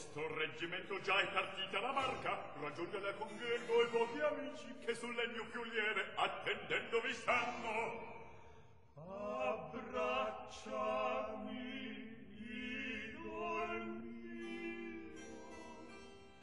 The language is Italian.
Questo reggimento già è partita la barca, raggiunge la congergo e pochi amici che sul legno più lieve attendendovi stanno. Abbracciami